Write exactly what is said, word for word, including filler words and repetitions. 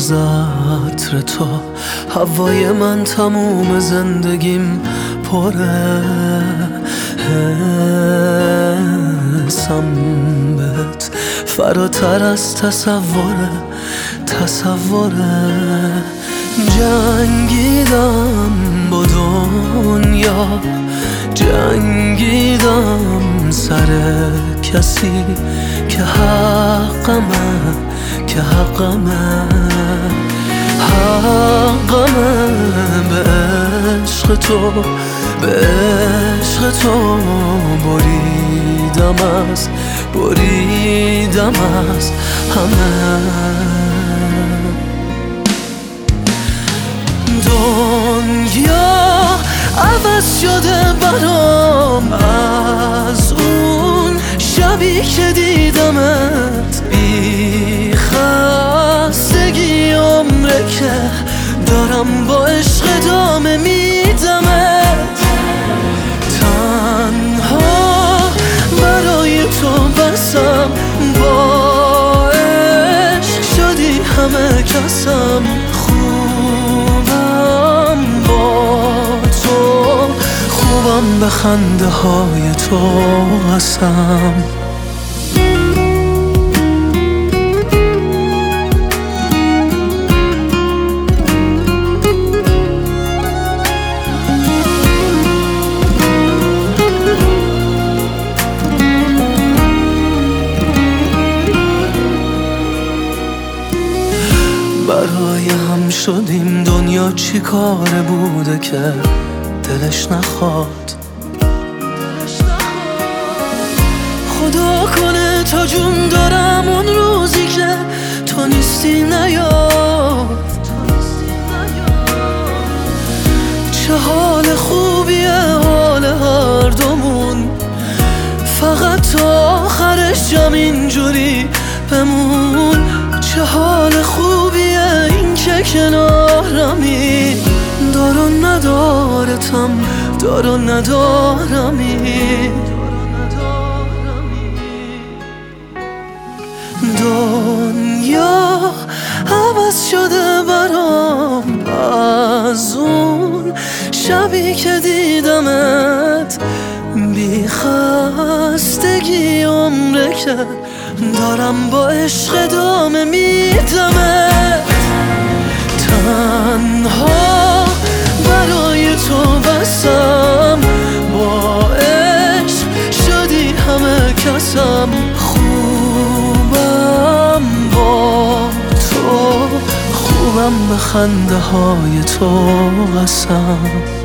از عطر تو. هوای من تموم زندگیم پره حسم بهت فراتر از تصوره تصوره. جنگیدم با دنیا، جنگیدم سر کسی که حقمه که حقمه حقمه. به عشق تو به عشق تو بریدم از بریدم از همه. دنیا عوض شده برام از اون شبی که دیدمت. بی خستگی عمره که دارم با عشق ادامه میدمت. تنها برای تو بسم با عشق شدی همه کسم. خوبم با تو خوبم به خنده های تو قسم. برای هم شدیم دنیا چی کاره بوده که دلش نخواد. خدا کنه تا جون دارم اون روزی که تو نیستی نیاد. چه حال خوبیه حال هر دومون، فقط تا آخرش جمع اینجوری بمون. چه حال خوبیه این که کنارمی، دار و ندارتم دار و ندارمی. دنیا عوض شده برام از اون شبی که دیدمت. بی خستگی عمره که دارم با عشق ادامه میدمت. تنها برای تو بسم با عشق شدی همه کسم. خوبم با تو خوبم به خنده های تو قسم.